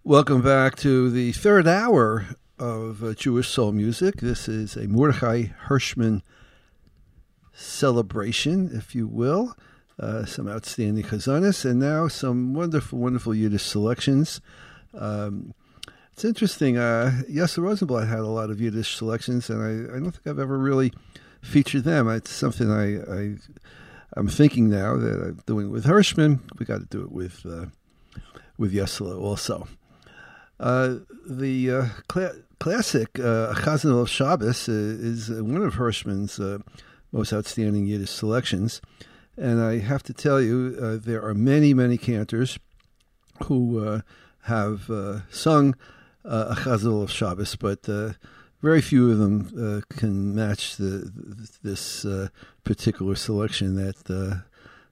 Welcome back to the third hour of Jewish Soul Music. This is a Mordechai Hirschman celebration, if you will. Some outstanding chazanis, and now some wonderful, wonderful Yiddish selections. It's interesting. Yossi Rosenblatt had a lot of Yiddish selections, and I don't think I've ever really featured them. It's something I'm thinking now that I'm doing with Hirschman. We got to do it with Yossi also. The classic Chazan of Shabbos is one of Hirschman's most outstanding Yiddish selections. And I have to tell you, there are many, many cantors who have sung a Chazan of Shabbos, but very few of them can match this particular selection that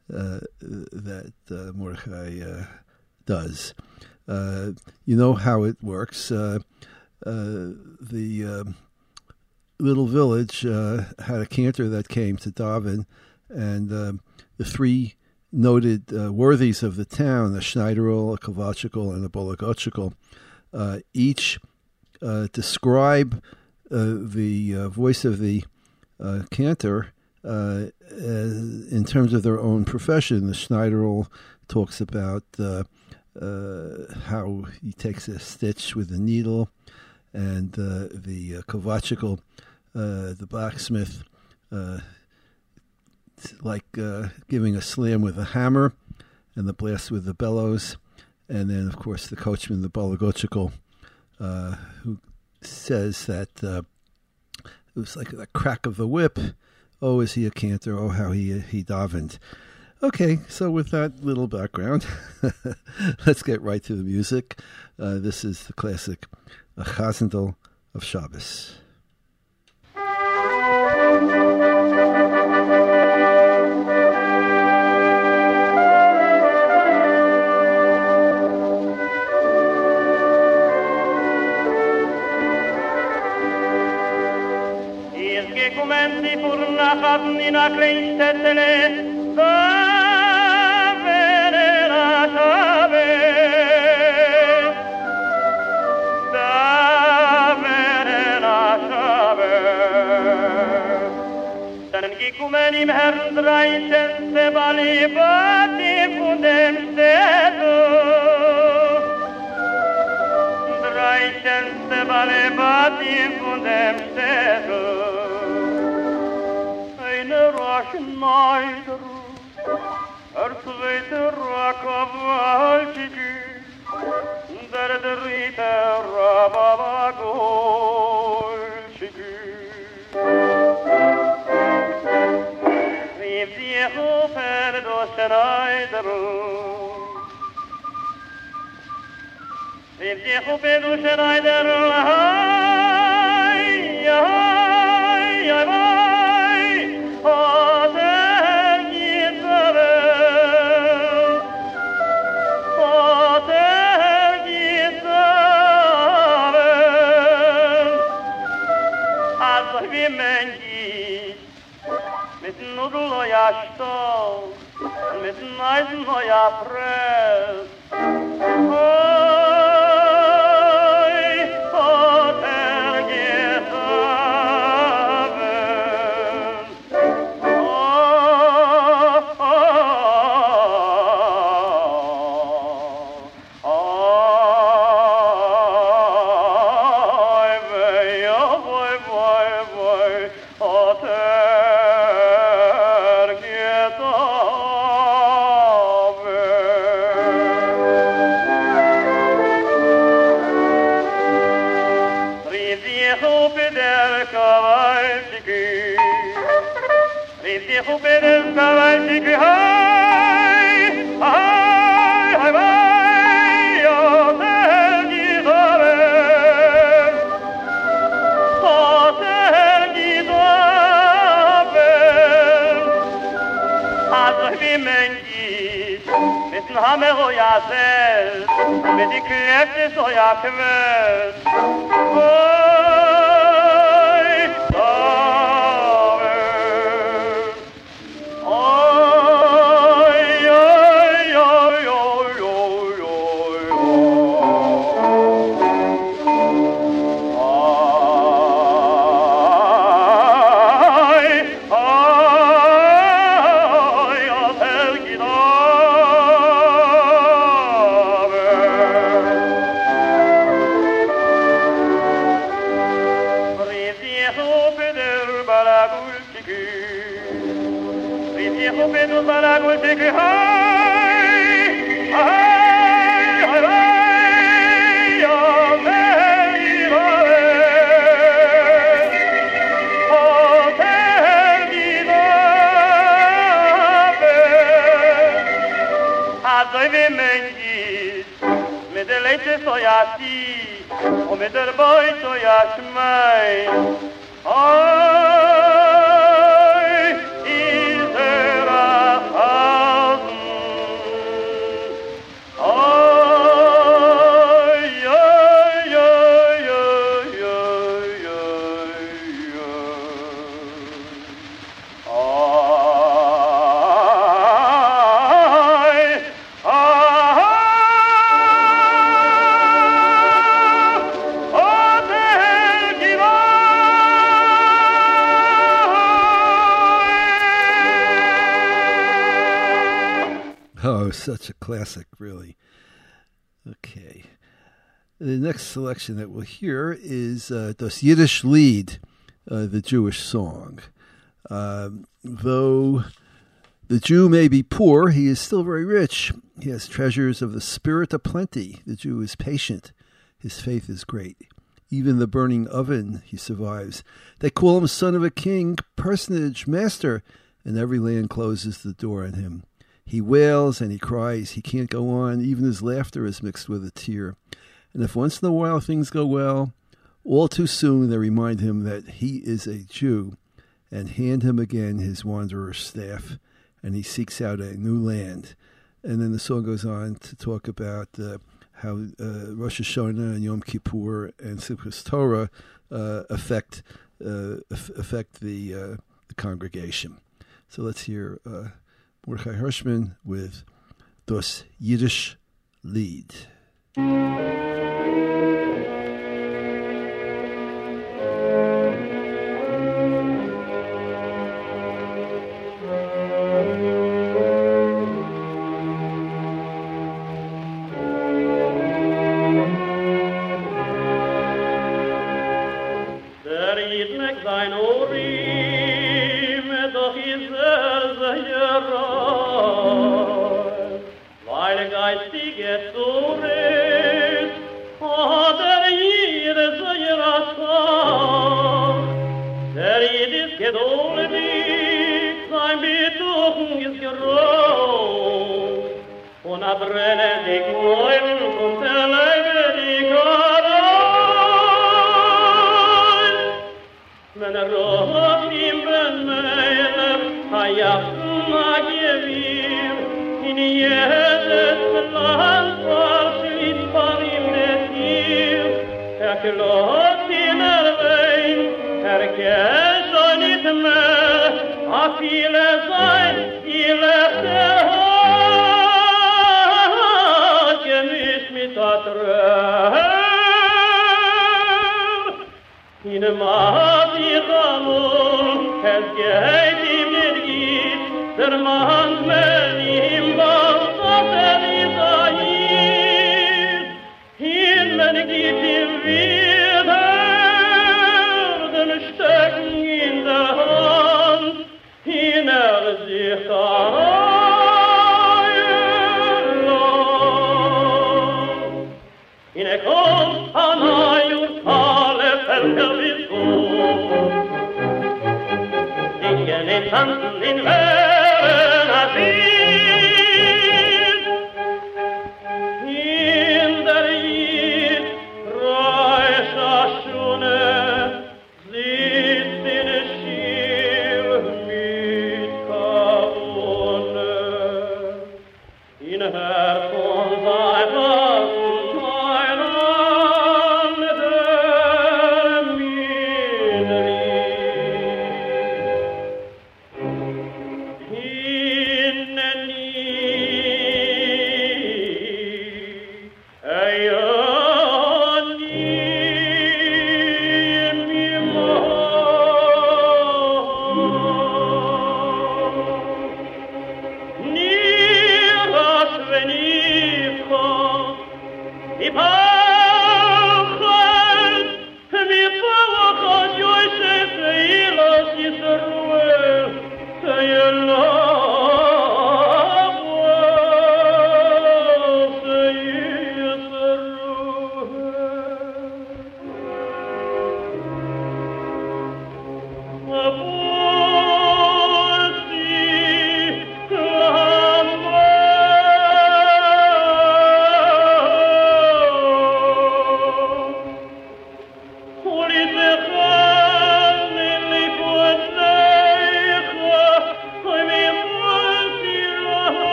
Mordechai does. You know how it works. The little village had a cantor that came to daven, and the three noted worthies of the town, a Schneiderl, a Kovachikel, and a Bologochikel, each describe the voice of the cantor in terms of their own profession. The Schneiderl talks about how he takes a stitch with a needle, and the Kovachikel, the blacksmith, like giving a slam with a hammer, and the blast with the bellows, and then of course the coachman, the Bologochikel, who says that it was like the crack of the whip. Oh, is he a cantor? Oh, how he davened. Okay, so with that little background, let's get right to the music. This is the classic Chazan of Shabbos. In a kleinstädtele dann gekumen im Herrn dreißenste Balibati von dem Städte dreißenste Balibati von dem Städte Schneider, zweite Rakawalchiki, der dritte Rababagolchiki. Rief die Hofer do Schneider, rief die Hofer do Schneider, mit Neisen neuer Press. Hammer ja selbst, mit die Kräfte so ja quält. Oh, Such a classic, really. Okay. The next selection that we'll hear is Das Yiddish Lied, the Jewish song. Though the Jew may be poor, he is still very rich. He has treasures of the spirit aplenty. The Jew is patient. His faith is great. Even the burning oven he survives. They call him son of a king, personage, master, and every land closes the door on him. He wails and he cries. He can't go on. Even his laughter is mixed with a tear. And if once in a while things go well, all too soon they remind him that he is a Jew and hand him again his wanderer's staff, and he seeks out a new land. And then the song goes on to talk about how Rosh Hashanah and Yom Kippur and Simchas Torah affect the congregation. So let's hear Mordechai Hirschman with Das Yiddish Lied.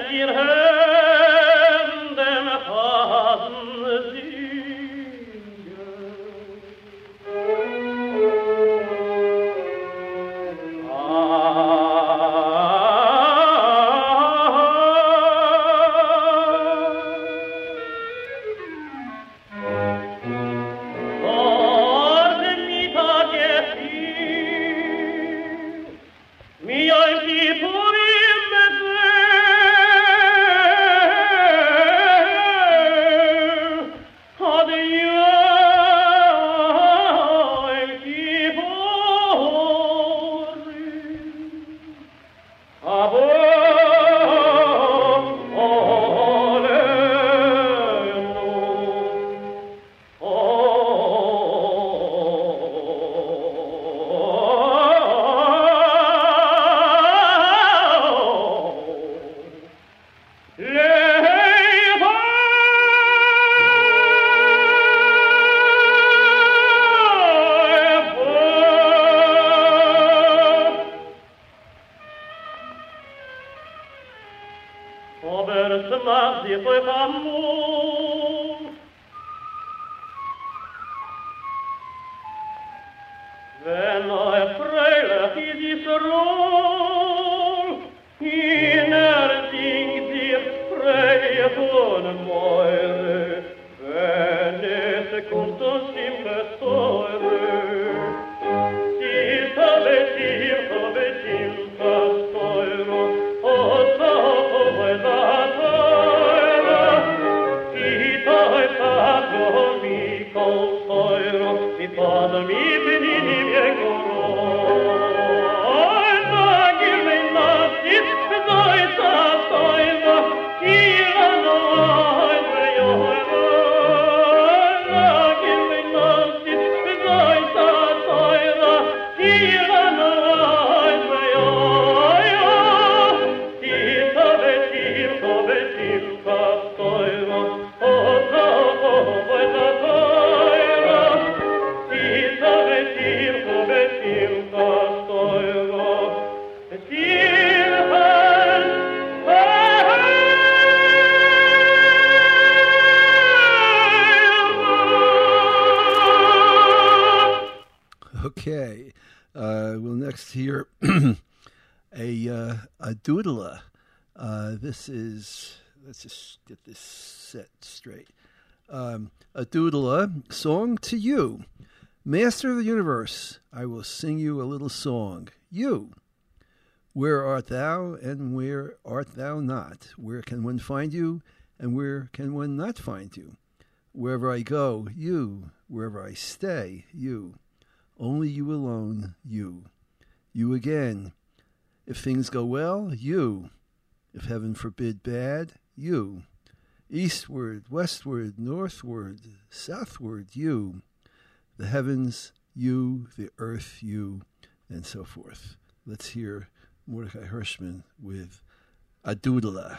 dir Händen fassen Okay, we'll next hear a doodler. This is, let's just get this set straight. A doodler, song to you. Master of the universe, I will sing you a little song. You, where art thou and where art thou not? Where can one find you and where can one not find you? Wherever I go, you. Wherever I stay, you. Only you alone, you. You again. If things go well, you. If heaven forbid bad, you. Eastward, westward, northward, southward, you. The heavens, you. The earth, you. And so forth. Let's hear Mordechai Hirschman with A Doodler.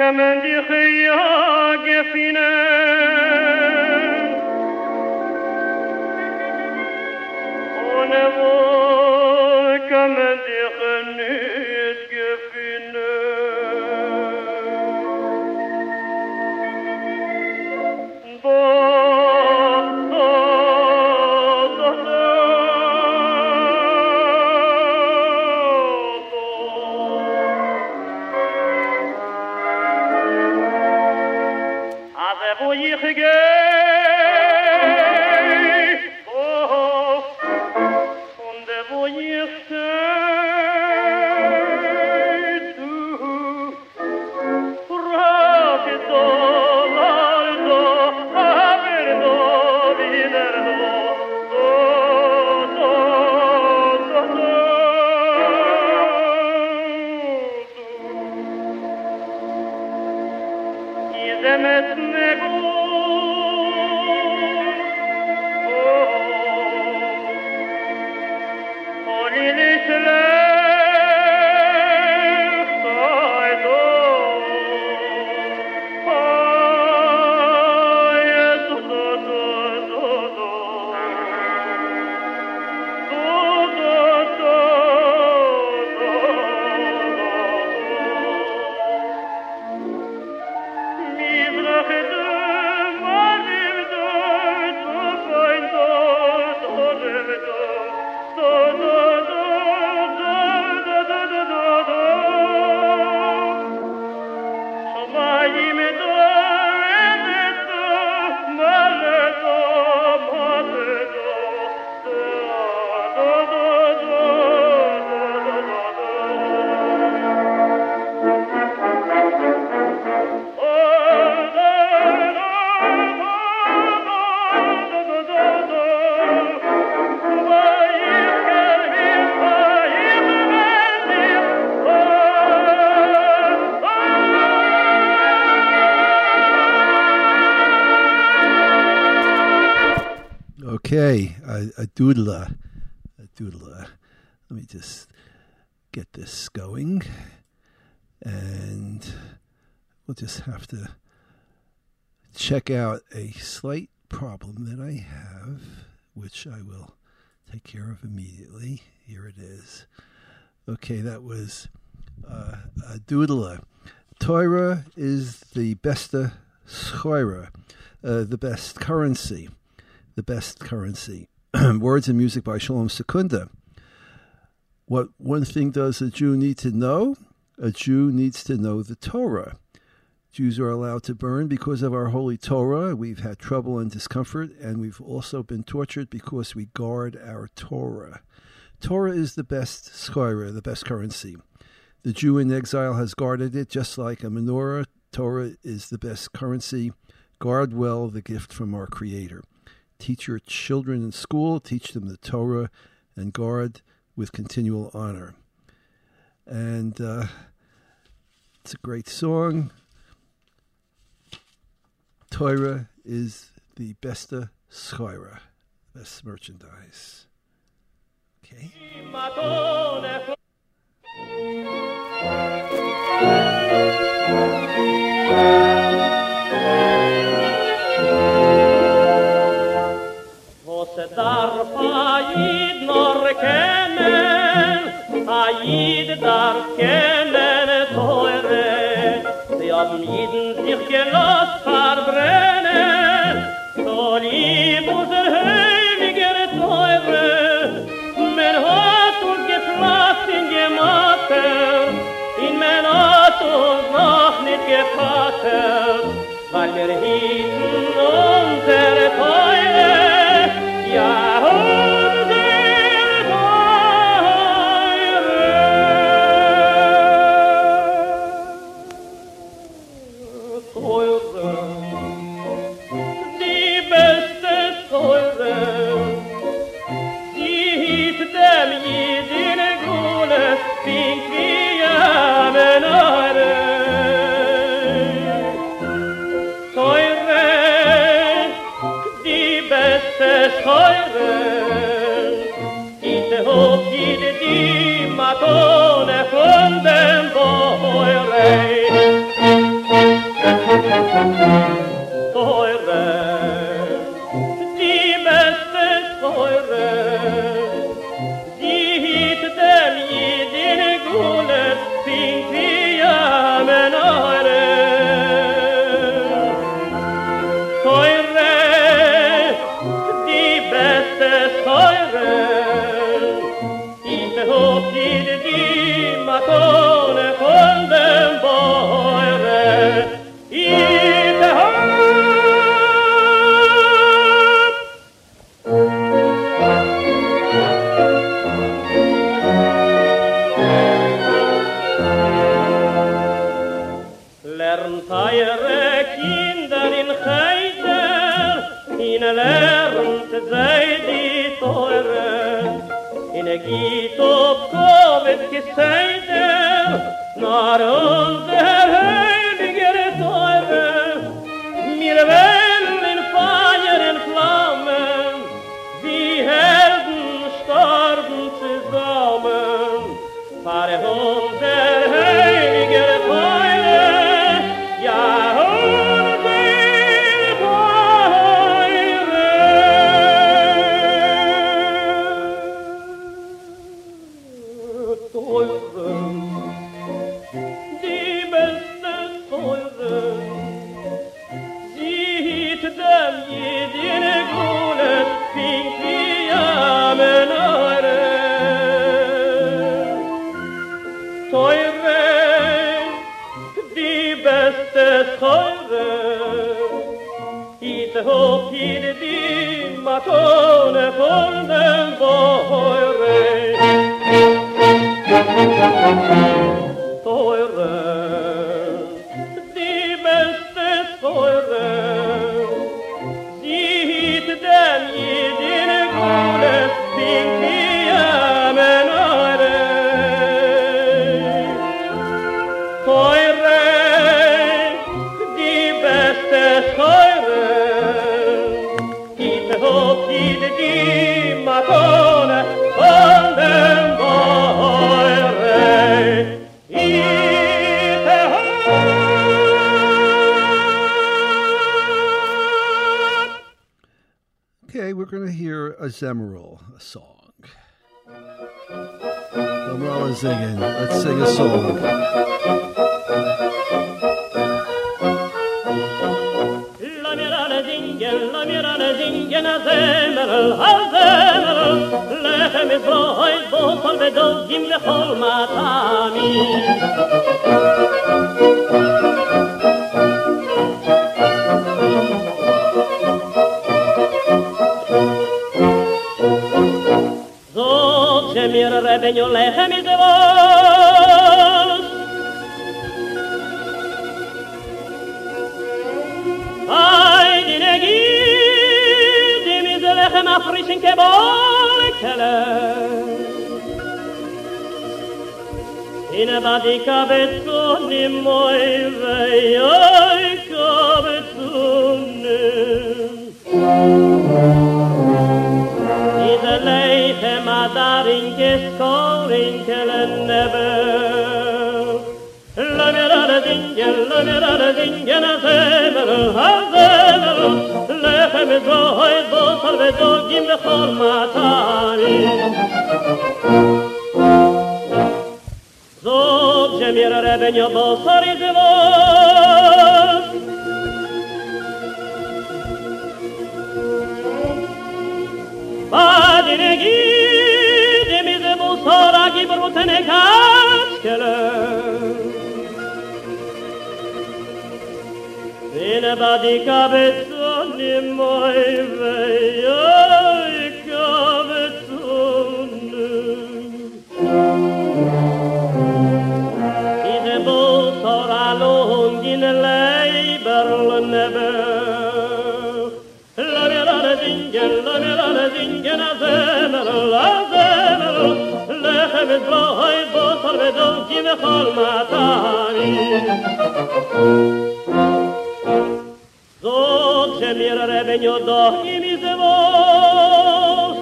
Kämen dich ja gefinnen, ohne wohl kämen dich nicht gefinnen. Wo ich gehe, oh, und wo ich stehe, du, frage doch, also, aber doch wieder Okay, a doodler. Let me just get this going, and we'll just have to check out a slight problem that I have, which I will take care of immediately. Here it is. Okay, that was a doodler. Torah is the besta schoira, the best currency. The best currency. Words and music by Shalom Secunda. What one thing does a Jew need to know? A Jew needs to know the Torah. Jews are allowed to burn because of our holy Torah. We've had trouble and discomfort, and we've also been tortured because we guard our Torah. Torah is the best schoira, the best currency. The Jew in exile has guarded it just like a menorah. Torah is the best currency. Guard well the gift from our Creator. Teach your children in school, teach them the Torah, and guard with continual honor. And it's a great song. Torah is the besta schoira, best merchandise. Okay. Darf Aid nor kennen, Aid darf kennen Teure. Sie haben jeden sich gelost verbrennen, so lieb unser heiliger Teure. Men hat uns geflasst in Gematter, men hat uns noch nicht gefattert, weil wir hielten unsere Teure. Matone von dem Bohrei. Okay, we're going to hear a Zemmeral, a song. Zemmeral is singing. Let's sing a song. La mirana zingen, a Zemmeral, a Zemmeral. Lechem is roid, bosal vedogim lechol matami. Mir rebenio lechem is vos Ay dinegi dim is lechem afrischen kebolkele In a badika betzunim moi vei kabetzunim Lechem adarin keskorin kelen nebe La mirada zingen a Zemmeral Lechem is roid bosal vedogim lechol matari Zog shemir rebenyo bosar is vos Badinegi demize bu sora gibrutene kaçkele Yine badika betsonim moy vey kabetsonim Yine bu sora longin leiberl nebe La mirada zingen a Zemmeral, Lechem is roid, bosal vedogim lechol matami. Zog shemir rebenyo dochim is vos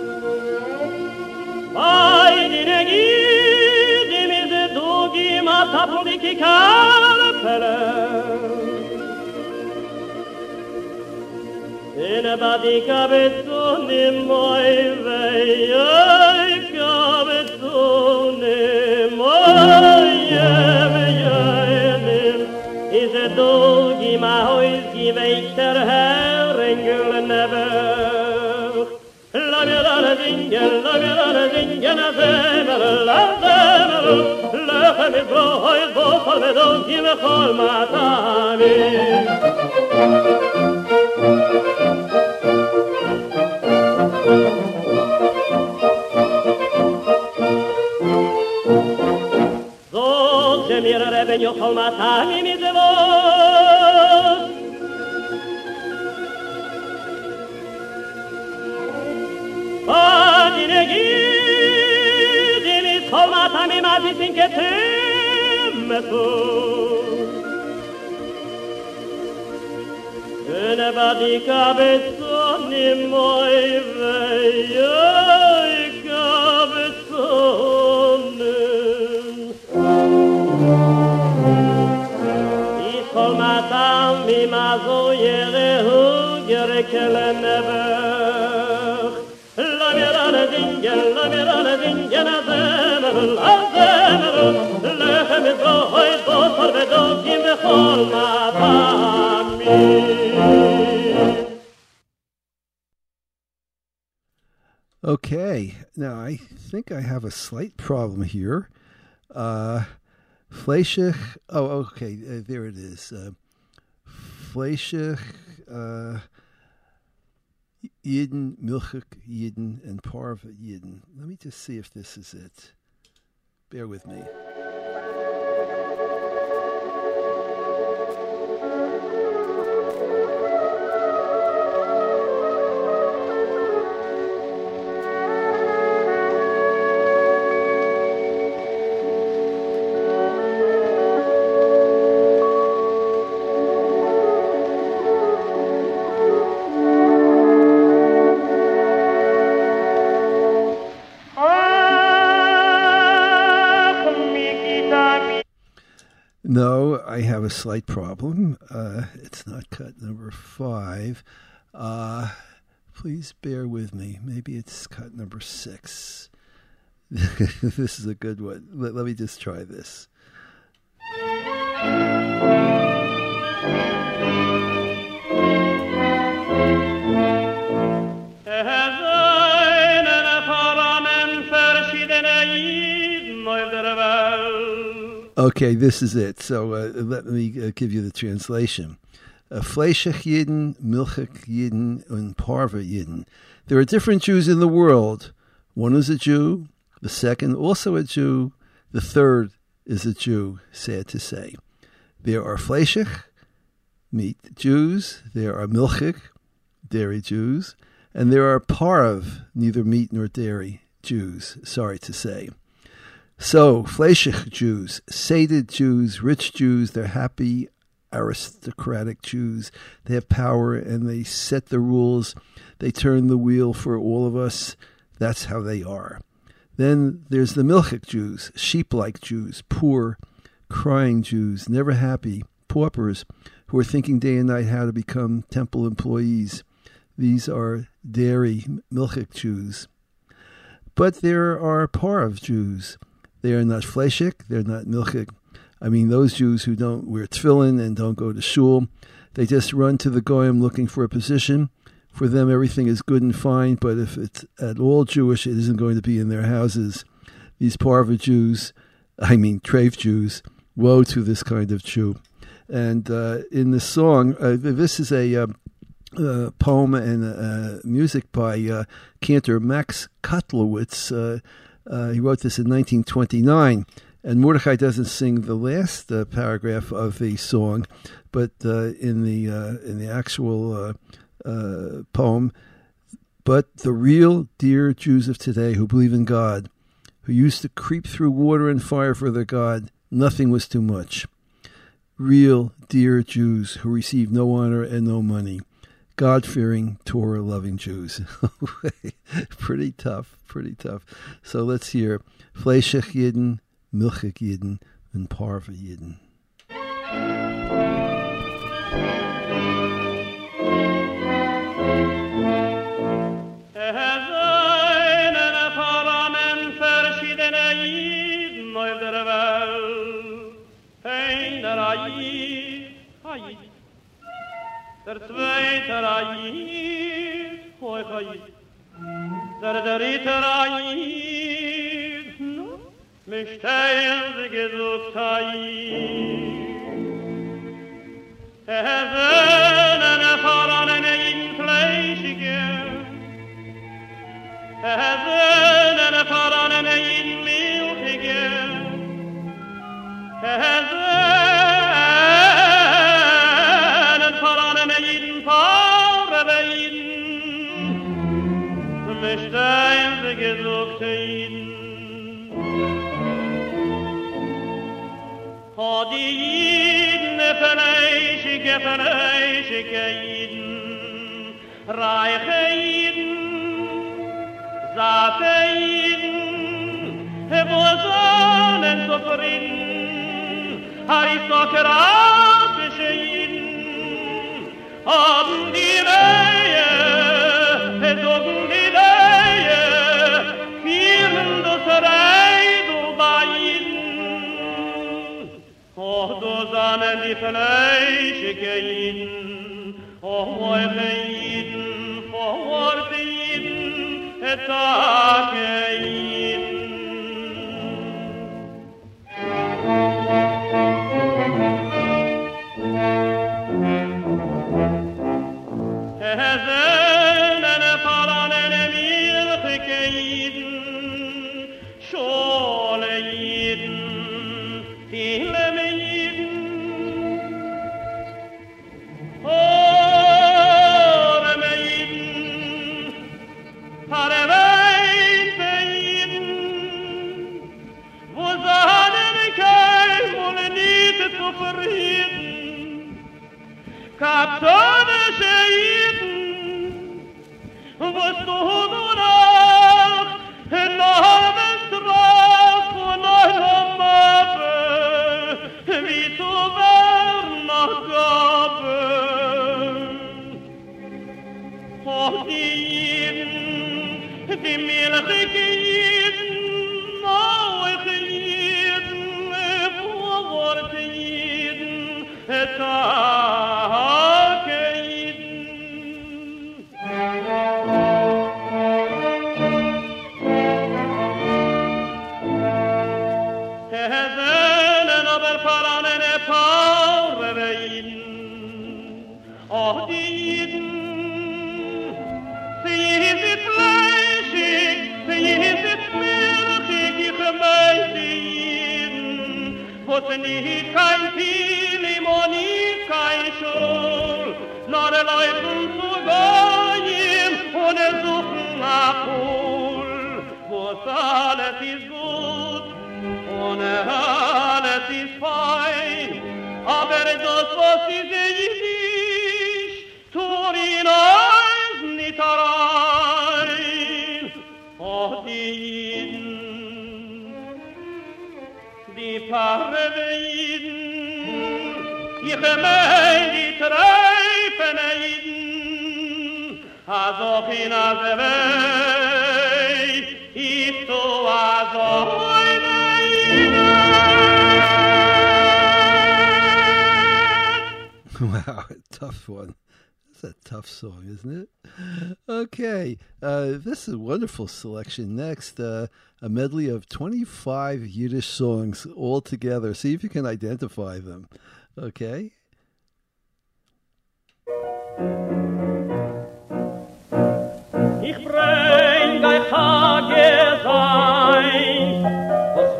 Ay dinegi dim is dugim a tapon die kalpele. In a body cabezon in my way, cabezon in my is a doggy my hoys give a ter herringel never. La mirana zingen, a zemmer, la zemmer, lechem is brohoy, bofal me doggy me chol matami. Mir reben yo chol matami mi zevot Adinegi Dini chol matami mazi sinketim mesu Gene badi kabetsonim moi veyay kabetsonim Kol matam mi mazo yerehu gerekele nebech La mirana zingen azemer Lechem is rohoy bosor vedokim vechol matami Okay, now I think I have a slight problem here. Fleischich, okay, there it is. Fleischich, Yidden, Milchik Yidden, and Parva Yidden. Let me just see if this is it. Bear with me. No, I have a slight problem. It's not cut number 5. Please bear with me. Maybe it's cut number 6. This is a good one. Let me just try this. Okay, this is it. So let me give you the translation. Fleischich Yidden, Milchik Yidden, and Parva Yidden. There are different Jews in the world. One is a Jew, the second also a Jew, the third is a Jew, sad to say. There are Fleischich, meat Jews, there are Milchik, dairy Jews, and there are Parv, neither meat nor dairy Jews, sorry to say. So, Fleischich Jews, sated Jews, rich Jews, they're happy, aristocratic Jews. They have power and they set the rules. They turn the wheel for all of us. That's how they are. Then there's the Milchik Jews, sheep-like Jews, poor, crying Jews, never happy, paupers, who are thinking day and night how to become temple employees. These are dairy Milchik Jews. But there are Parv Jews. They are not Fleischik, they're not Milchik. I mean, those Jews who don't wear tefillin and don't go to shul, they just run to the goyim looking for a position. For them, everything is good and fine, but if it's at all Jewish, it isn't going to be in their houses. These Parva Jews, Treif Jews, woe to this kind of Jew. And in the song, this is a poem and music by cantor Max Kotlowitz. He wrote this in 1929, and Mordechai doesn't sing the last paragraph of the song, but in the actual poem. But the real dear Jews of today who believe in God, who used to creep through water and fire for their God, nothing was too much. Real dear Jews who receive no honor and no money. God-fearing, Torah-loving Jews. Pretty tough. So let's hear Fleischich Yidden, Milchik Yidden, in Parva Yidden. Der zweite Ayid, hoi Chayid. Der dritte Ayid, mich teilen sie gesucht Ayid. Einen erfahrenen Ayid-Fleischige, einen erfahrenen Ayid-Milchige, Stein gesucht Eden. Oh, die Eden, fleischige Eden, reiche Eden, satte Eden, wo Sonnen zufrieden, aristokratische Eden, haben die Reihe, sogen die die fleischige Jiden, eure Jiden, verhorte Jiden, Tage Jiden. Eine verlorene milchige Jiden, Schole Jiden, viele kapitonische Jiden, was du nach enormen Straf und einer Mappe, wie zu warner Gabe. Oh, die Jiden, die milchige Jiden, mauige Jiden, vorworte Jiden, Oh, die Jiden, sie sind fleischig, sie sind milchig, ich meine die Jiden, wo sie nicht kein Pilim und nicht kein Schul, nur Leuten zu gehen und suchen nach Hul, wo alles ist gut und alles ist fein, aber das, was sie sehen, in uns nicht rein. Oh, die Jiden, die Parveiden, ich mein die Treifen Jiden, also in der Welt, ich so also eine Jiden. Wow, a tough one. A tough song, isn't it? Okay, this is a wonderful selection. Next, a medley of 25 Yiddish songs all together. See if you can identify them. Okay? Ich bring ein Hagesein, was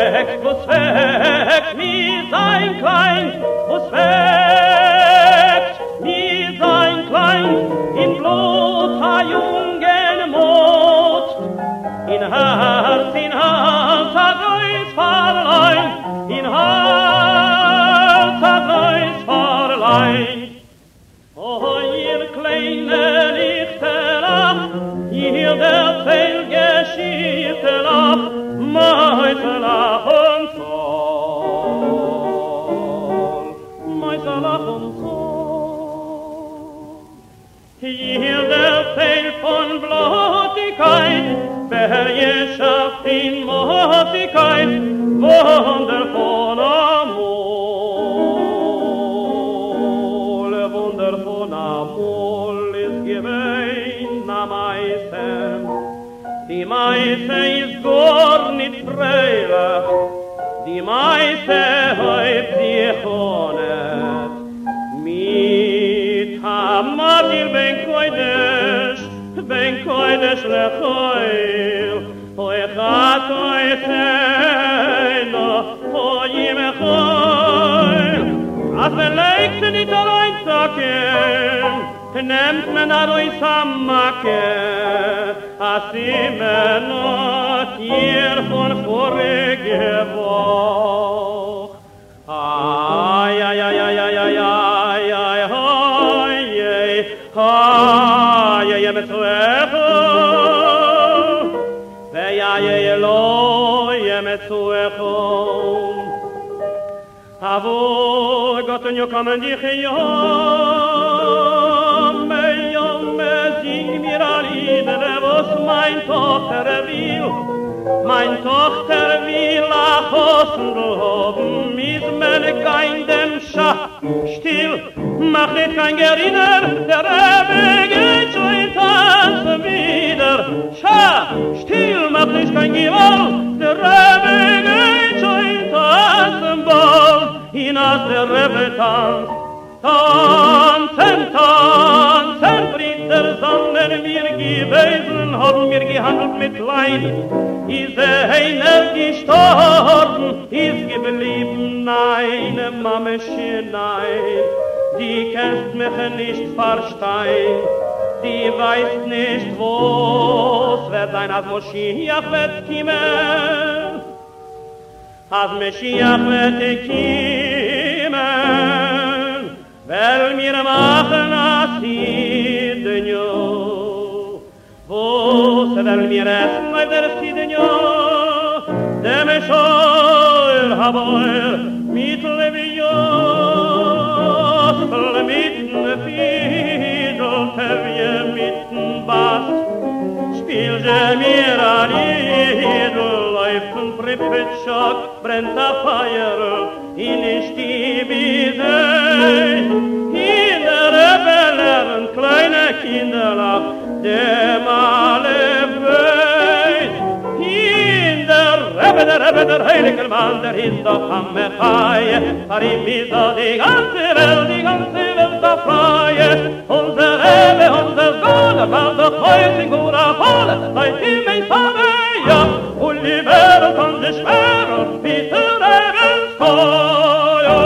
weg, wie sein Klein, was weg, wie sein Klein, in Blut a jungen Mut, in Herz a Greis Farlein, in Herz a Greis Farlein. Oh, ihr kleine Lichterach, ihr der Zellgeschichtelach, Meutelach und so. meise hoib zichonet, mit hamatil ben koidesh lechoil, hoi chat hoi cheno, hoi mechoil, as men leikt nit aroin zaken, nehmt men aroi sammake, as imenot hier von vorige Woch. Ay, ay, ay, ay, ay, ay, ay, ay, ay, ay, ay, metzuecho, ay, ay, Eloi, metzuecho. Avo, Gott, und kommen dich sing mir a Lieder, was mein Tochter will a Hosen loben, mit meine keinem Schach, still, mach nicht kein Gerinner, der Rebbe geht schon in Tanzen wieder, Schach, still, mach nicht kein Gewalt, der Rebbe geht schon in Tanzen bald, hinaus der Rebbe tanzt, tanzen, tanzen, Britter, sondern wir gewesen, haben wir gehandelt mit Leid. Ist einer gestorben, ist geblieben eine Mammechen, nein. Die kennst mich nicht verstehen, die weiß nicht, wo's wird sein, als Moschiach wird kommen. Als Moschiach wird kommen, weil wir machen as Sidenjo. Wo's will mir essen, weil der Sidenjo, dem Scheuer haboir, mit Levios, mitten Fiedel, Tevje, mitten Bass, spiel je mir a Liedl, läuft und Pripetschok, brennt a Feier, in die Wiese, in der Rebellen, kleine Kinderlach, dem alle weit, in der Rebbe, der heilige Mann, der ist doch am Mechai, für ihm ist doch die ganze Welt da freie, unser Rebbe, unser Sohn, war doch heute in guter Wolle, seit ihm ein Vater, ja, und die Welt von sich schwer und bitte Rebens Feuer.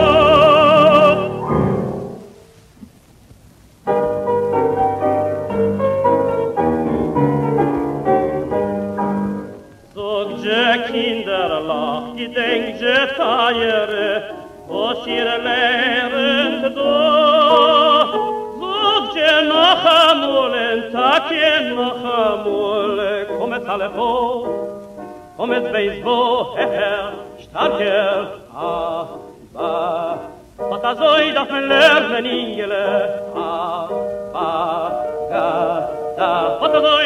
Kinderlach, gedenkt je Teiere, was ihr lernt do. Sucht je noch amul, en tak je noch amul, kommet alle vor, kommet weiss wo, starker, was azoi darf man lernen, Ingele, was azoi,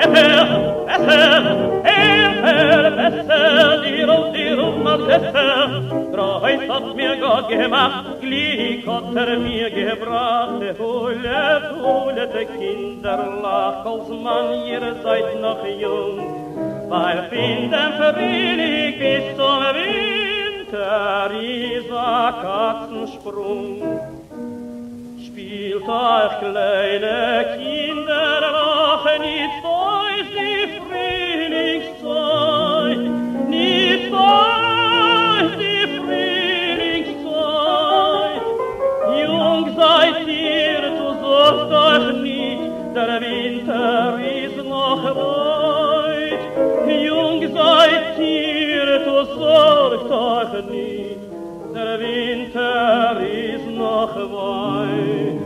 besser, dir mal besser. Kreuz hat mir Gott gemacht, Glück hat mir gebracht. Hulete Kinderlach, als Mann, ihr seid noch jung. Weil finden verwillig bis zum Winter ist a Katzensprung. Spielt euch kleine Kinderlach, nicht weiß die Frühlingszeit, nicht weiß die Frühlingszeit. Jung seid ihr, du sorgt euch nicht, der Winter ist noch weit. Jung seid ihr, du sorgt euch nicht, der Winter ist noch weit.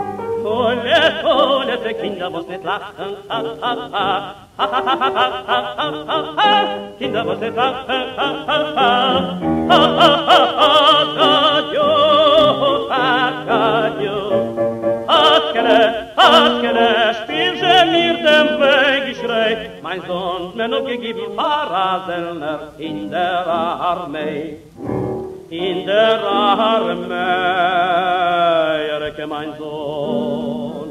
Tolle Kinder, was nicht lachen, Kinder, was nicht lachen, Askele, spiel je mir dem Weggeschrei, mein Sohn, mir noch gegeben Paraselner in der Armee. In der Armee, Erke, mein Sohn,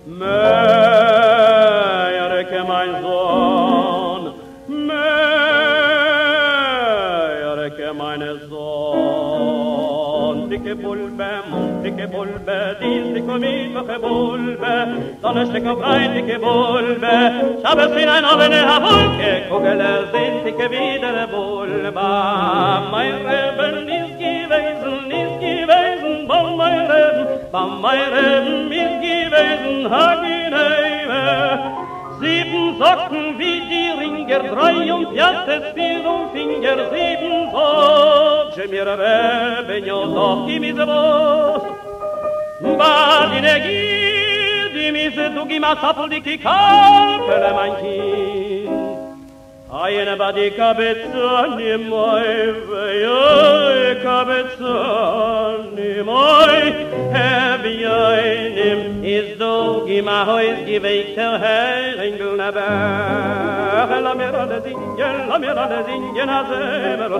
Erke, mein Sohn, Erke, meine Sohn. Dicke Bulbe, dicke Mittwoche Bulbe, Donnerstag auf ein dicke Bulbe, Schabbos in ein Abende Wolke, Kugele sind dicke wieder Bulbe. Mein Reben ist gewesen, bei mein Reben ist gewesen, Haginheime. 7 Socken wie die Ringer, 3 und Piattes, 4 und Finger, 7 Socken. Je mir begno d'occhi mi zavos, badine gidi mi se tu gima sapul di chi calpele manchin. Aiene badi cabezzani moi, veioi cabezzani moi, heavieinem is do gima hois giveik ter Engel na ber, la mera de zingen azemel,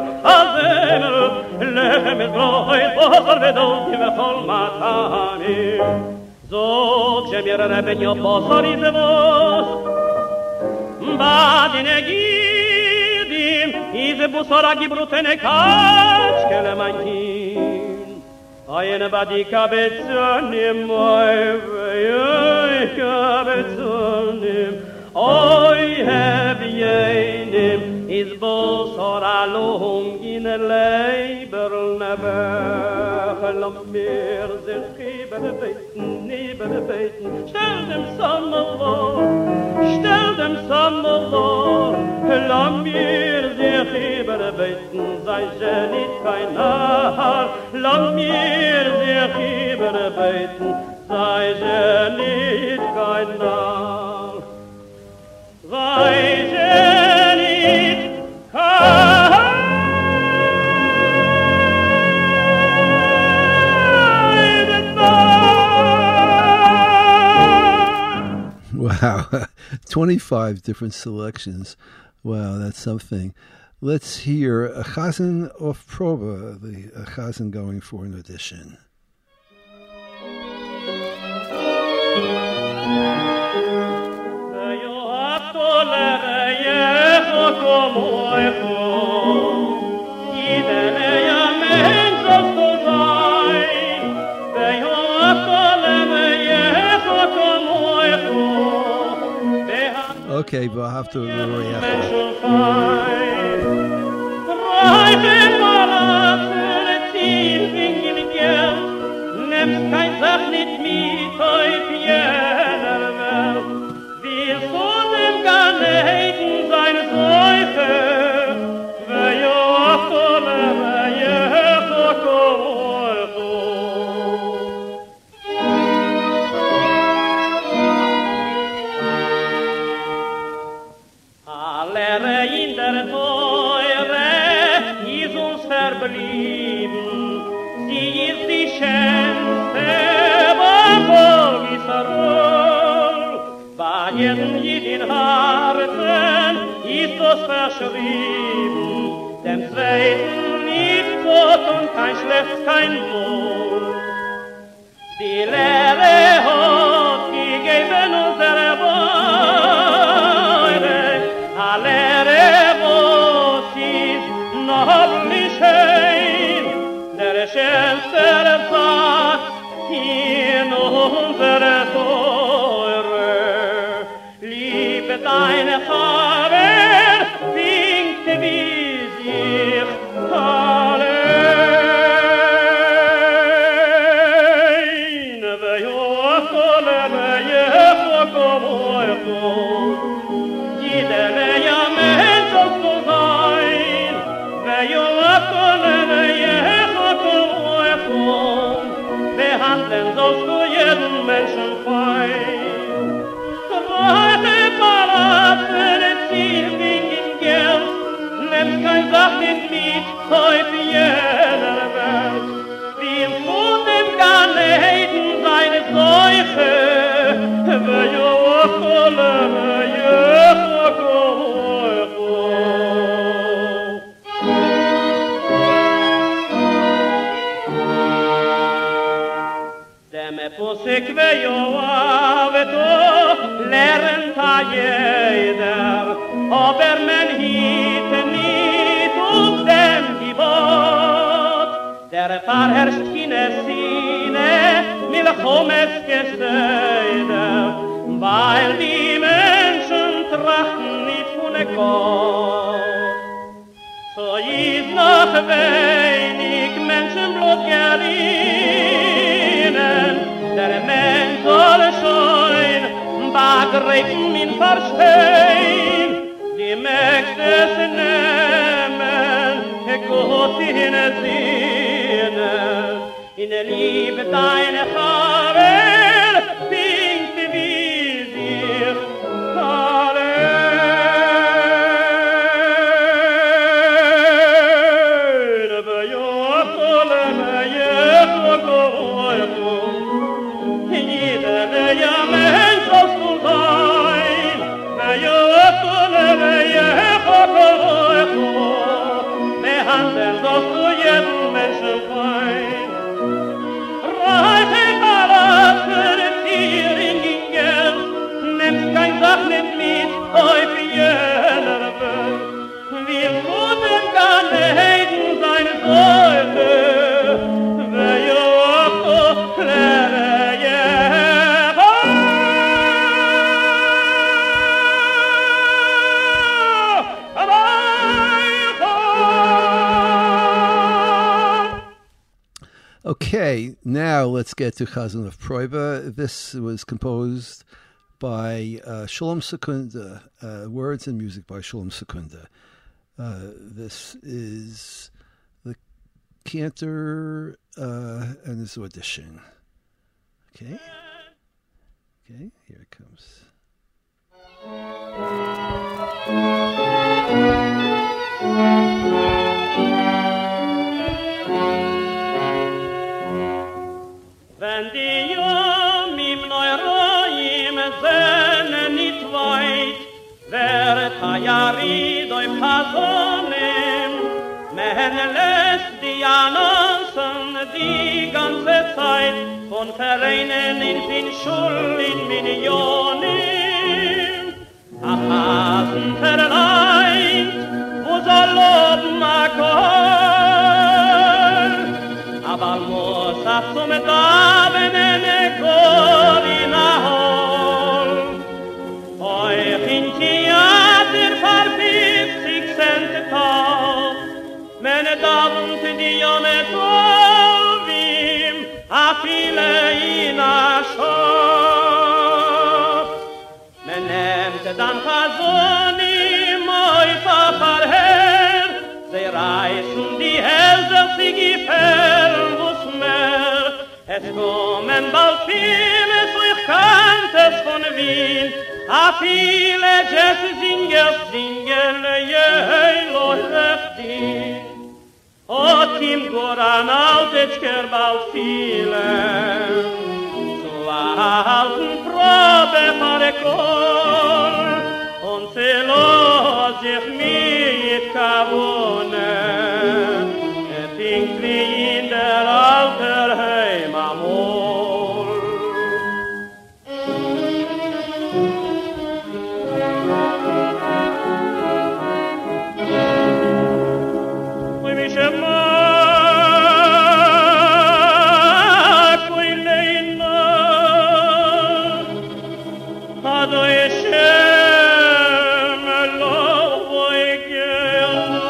lechem es groi, posar vedot i vechol matani. Zog jemir rebenio posar i zevos, badine gidim, ize busora gibrutene kachkele manchin. Aiene badi cabezonim, moi veioi cabezonim, oi hebienim, is busor alum in leiber nebech, lam mir zirchi bedebeiten, nie bedebeiten, stell dem Samovar, lam mir zirchi bedebeiten, sei je nit kein Nahar, lam mir zirchi bedebeiten, sei je nit kein Nahar, sei je nit kein Wow, 25 different selections. Wow, that's something. Let's hear a Chazan of Proba, the Chazan going for an audition. Okay, but I'll have to worry after. Verschrieben, dem Zweiten nicht Gott und kein Schlecht, kein Wohl. Die Lehre hat gegeben unsere Beure, a Lehre, was ist noch nicht schön, der schönste Satz in unserer Teure. Liebe deine Farbe, sollst du jeden Menschen fein. Warte parat für den Ziel wegen Geld, nimmst kein Sach nicht mit, heute jener Welt. Wie im Mund im Garneden seine Seuche, Pusik ve Joaveto lernt a jeder, aber man hiet nicht auf dem Gibor. Verherrscht Kinesine, Milchomes Gesäude, weil die Menschen trachten nicht von Gott. So ist noch wenig Menschenblut gerinnen, der Mensch soll schon begreifen ihn verstehen, die Mächte es nehmen, Gott in Sinne, in Liebe deine Havel, winkt wie dir, Okay, now let's get to Chazon of Proiba. This was composed by Shalom Sekunda, words and music by Shalom Sekunda. This is the cantor and his audition. Okay, here it comes. Wenn die Jom im Neuroim sind nicht weit, wird Hayarid auf Chazonim, men lässt die Annoncen die ganze Zeit von Vereinen in Finschul in Millionen. Achasen verleiht, wo soll loben Akkord, aber muss zum Davenen Korin ahol. Euch in Theater verpisst sich Cent Tag, meine Davent die Jone Tovim, a viele in a Schop. Men nehmt dann Chazonim, euch verherr, sie reißen die Hälse, sie gefällt, es kommen bald viele, so ich kannt es von Wien, a viele Jazz-Singers singen, leuchtin. Ot im Goran Altechker bald viele, zu halten Probe fahre Kol, und sie los sich mit Kavone, pinkt wie in der alter Heim amol. Oi mi shema, koi leina, ado eshem lo voi geana.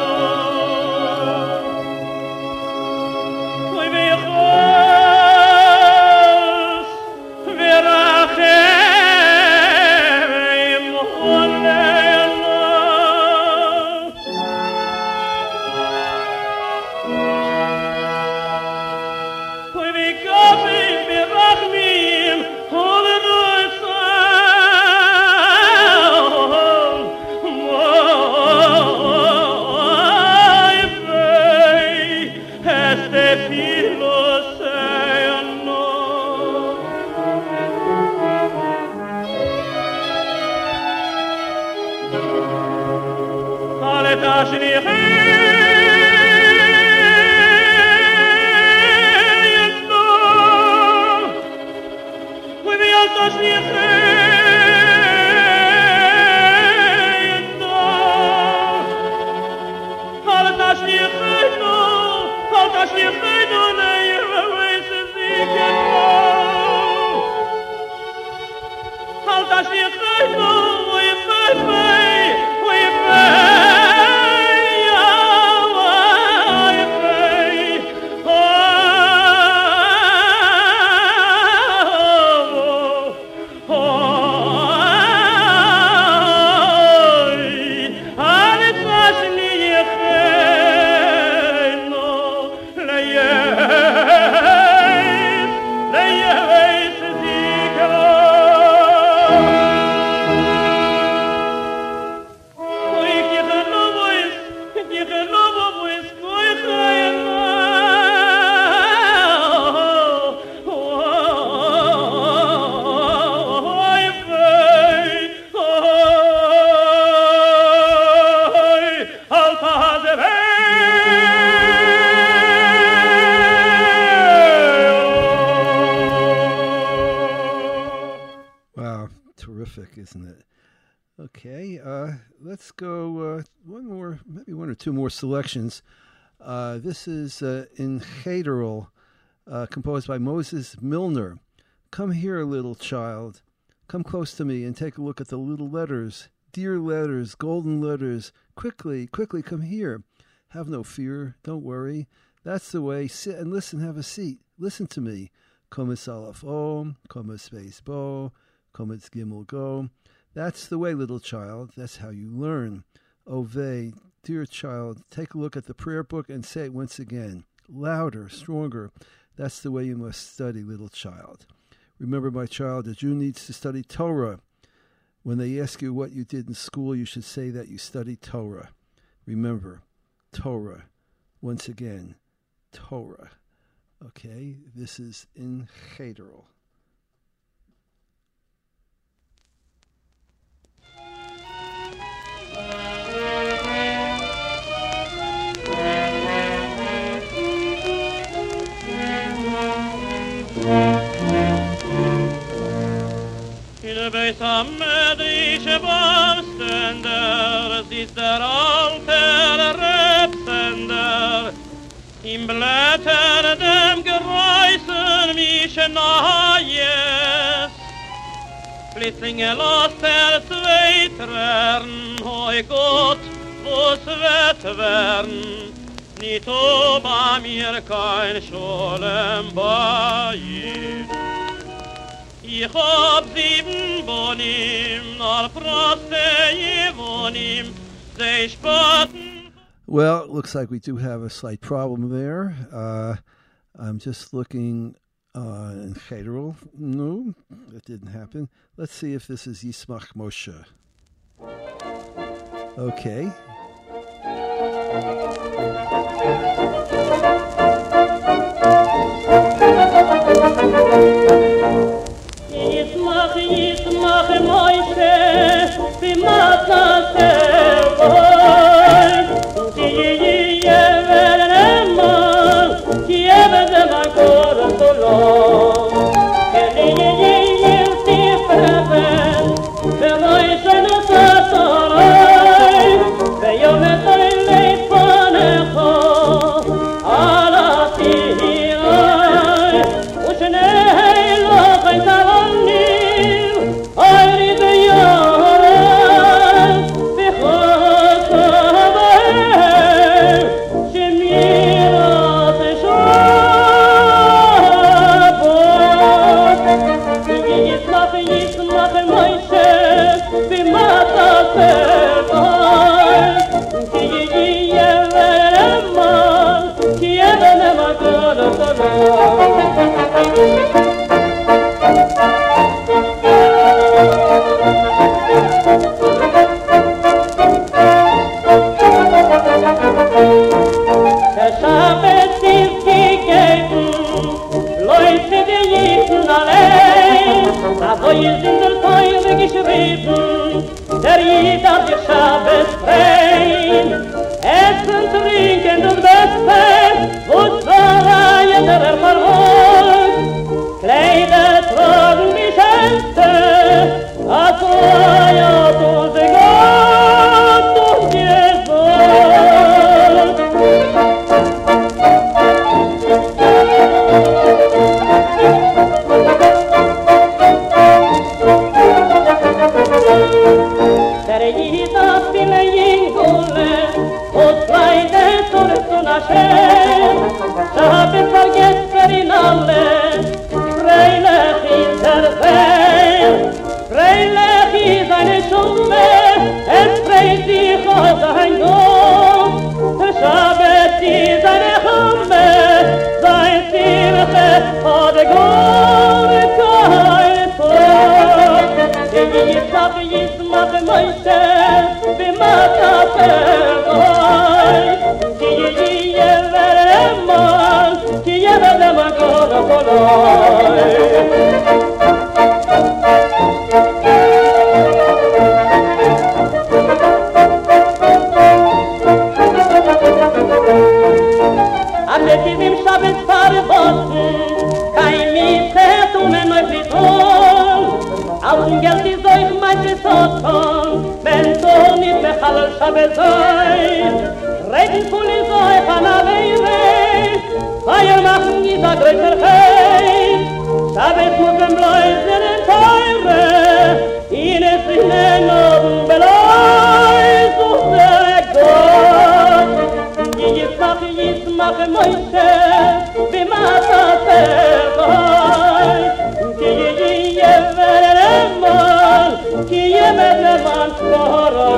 Isn't it? Okay, let's go maybe one or two more selections. This is in Cheder, composed by Moses Milner. Come here, little child. Come close to me and take a look at the little letters. Dear letters, golden letters. Quickly, quickly, come here. Have no fear. Don't worry. That's the way. Sit and listen. Have a seat. Listen to me. Komas Aleph Om, Komas Beis Bo, Komas Gimel Go. That's the way, little child. That's how you learn. Ovey, dear child, take a look at the prayer book and say it once again. Louder, stronger. That's the way you must study, little child. Remember, my child, a Jew needs to study Torah. When they ask you what you did in school, you should say that you studied Torah. Remember, Torah. Once again, Torah. Okay, this is in Cheder. Beis Hamikdash Ständer sitzt der alte Rebsender im Blätter dem Geräuschen Mischenayes. Flitlinge lasst zweitern, hoi Gott, wo's wird werden, nicht oba mir kein Scholem Bayit. Ich hab 7 Bonim, nur Proste Yevonim, they spotten. Well, it looks like we do have a slight problem there. I'm just looking in Cheder. No, that didn't happen. Let's see if this is Yismach Moshe. Okay. Yismach Moshe, b'mata sevoy, ki yeverema, ki yeverema korotolo, ki yirtifeven, b'moishe nosasaray, v'yometoy leifanecho, ala tihiray, u'shnei lochay taronim, Der jeder die Schabes rein, essen, trinken und besten, und verleihen der Verwort. Kleider tragen die Schönste, als feiert unser Gott und Jesus. Shabbos verboten, kein Miete tun en euch nicht tun. Alten Geld ist euch mein Besotten, wenn du nicht mehr Halal Shabbos seid. Reden von ist euch an Aveire, Feier machen ist a größer Heid. Shabbos muss dem Bläusen in Teure, in es in den Oben Beleis und der Gott. Yismach Moshe, b'mata tevai, ki yevereman, ki yevereman Torah.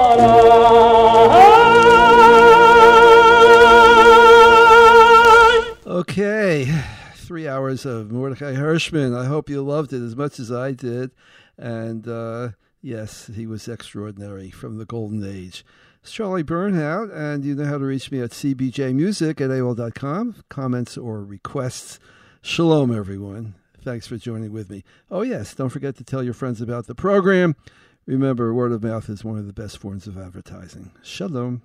Okay, 3 hours of Mordechai Hirschman. I hope you loved it as much as I did. And yes, he was extraordinary from the golden age. It's Charlie Bernhout, and you know how to reach me at cbjmusic@aol.com. Comments or requests. Shalom, everyone. Thanks for joining with me. Oh, yes, don't forget to tell your friends about the program. Remember, word of mouth is one of the best forms of advertising. Shalom.